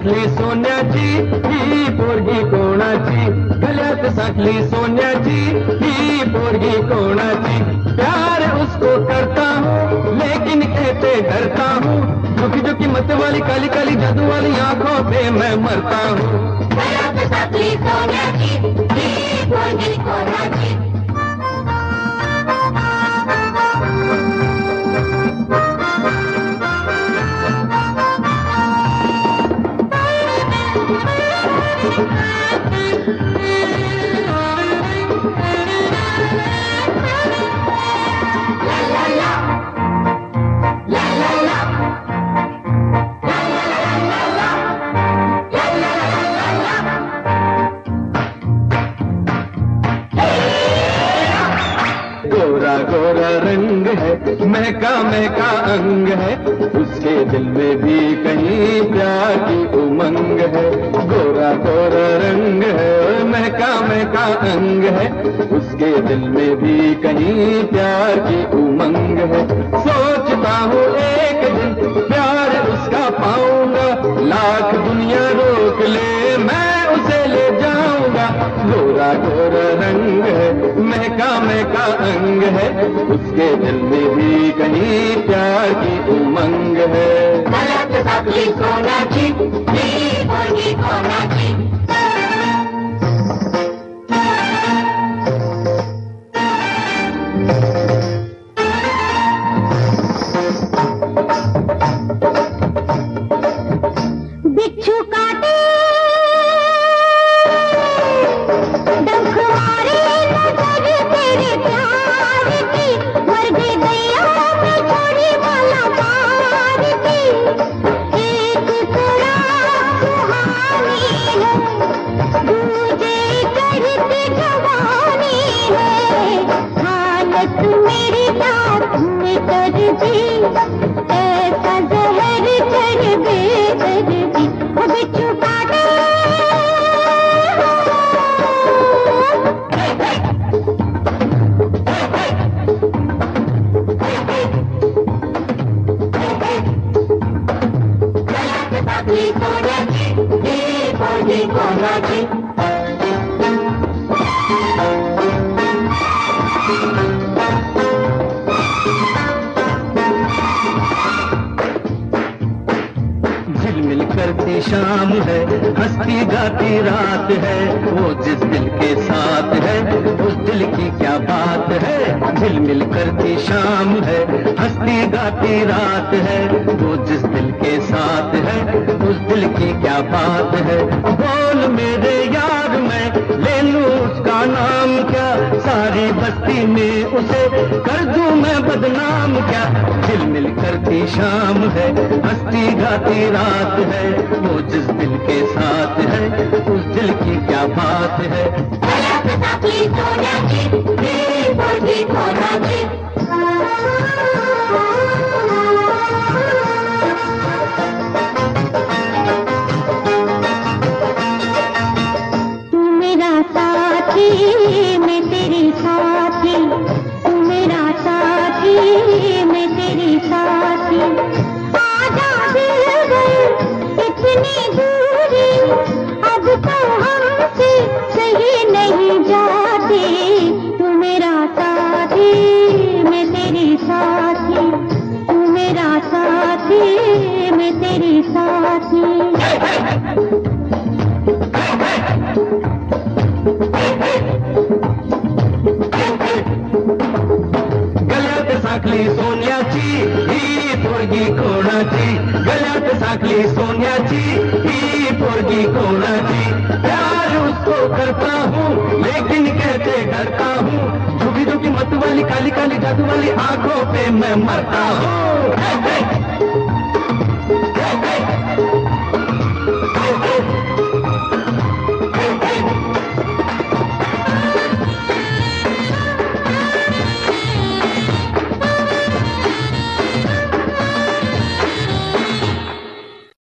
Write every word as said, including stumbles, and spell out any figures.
साखली सोन्याची ही पोरगी कोणाची, गल्यात साखली सोन्याची ही पोरगी कोणाची। प्यार उसको करता हूँ लेकिन कहते डरता हूँ, झुकी झुकी मत वाली काली काली जादू वाली आंखों पे मैं मरता हूँ। गल्यात साखली सोन्याची ही पोरगी कोणाची। गोरा गोरा रंग है, महका महका अंग है, उसके दिल में भी कहीं प्यार की उमंग है। गोरा गोरा रंग है, महका महका अंग है, उसके दिल में भी कहीं प्यार की उमंग है। सोचता हूँ एक दिन प्यार उसका पाऊंगा, लाख दुनिया रोक ले मैं उसे ले जाऊंगा। गोरा गोरा रंग है, महका महका अंग है, उसके दिल में भी कहीं प्यार की उमंग है। गल्यात साखली सोन्याची ही पोरगी कोणाची। बिच्छू काटे डंक मारे नजर तेरे प्यार की, मर गई दैया में छोड़ी वाला पार की। एक तरह सुहानी है, दूजे चढ़ती जवानी है, हालत मेरी रात में कर दी ऐसा जहर चढ़ बेदर्दी। वो बिच्छू काटे साखली सोन्याची ही पोरगी कोणाची। झिलमिल करती शाम है, हंसती गाती रात है, वो जिस दिल के साथ है उस दिल की क्या बात है। झिलमिल करती शाम है, हंसती गाती रात है, वो जिस दिल के साथ है उस दिल की क्या बात है। बोल मेरे यार मैं ले लूं उसका नाम क्या, सारी बस्ती में उसे कर दूं मैं बदनाम क्या। झिलमिल करती शाम है, हंसती गाती रात है, वो जिस दिल के साथ है उस दिल की क्या बात है। गल्यात साखली सोन्याची ही पोरगी कोणाची। तू मेरा साथी मैं तेरी साथी, तू मेरा साथी मैं तेरी साथी। आजा दिलबर इतनी दूरी अब तो हमसे सही नहीं जाती। तू मेरा साथी मैं तेरी साथी, तू मेरा साथी मैं तेरी साथी। गल्यात साखली सोन्याची ही पोरगी कोणाची, गल्यात साखली सोन्याची ही पोरगी कोणाची। प्यार उसको करता हूँ लेकिन कहते डरता हूँ, झुकी झुकी मत वाली काली काली जादू वाली आंखों पे मैं मरता हूँ।